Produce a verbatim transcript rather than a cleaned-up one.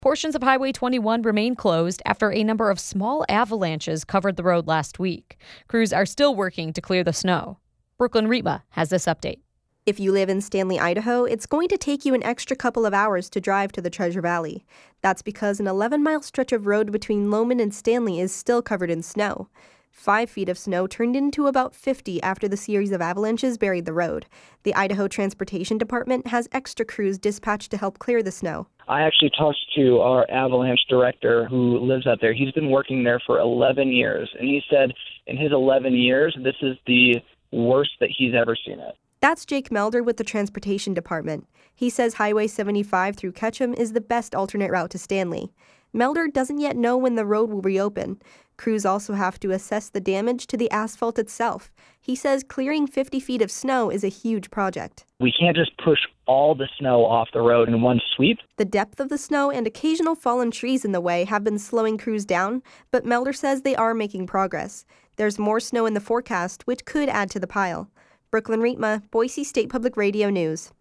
Portions of Highway twenty-one remain closed after a number of small avalanches covered the road last week. Crews are still working to clear the snow. Brooklyn Rietma has this update. If you live in Stanley, Idaho, it's going to take you an extra couple of hours to drive to the Treasure Valley. That's because an eleven-mile stretch of road between Loman and Stanley is still covered in snow. Five feet of snow turned into about fifty after the series of avalanches buried the road. The Idaho Transportation Department has extra crews dispatched to help clear the snow. I actually talked to our avalanche director who lives out there. He's been working there for eleven years, and he said in his eleven years, this is the worst that he's ever seen it. That's Jake Melder with the Transportation Department. He says Highway seventy-five through Ketchum is the best alternate route to Stanley. Melder doesn't yet know when the road will reopen. Crews also have to assess the damage to the asphalt itself. He says clearing fifty feet of snow is a huge project. We can't just push all the snow off the road in one sweep. The depth of the snow and occasional fallen trees in the way have been slowing crews down, but Melder says they are making progress. There's more snow in the forecast, which could add to the pile. Brooklyn Rietma, Boise State Public Radio News.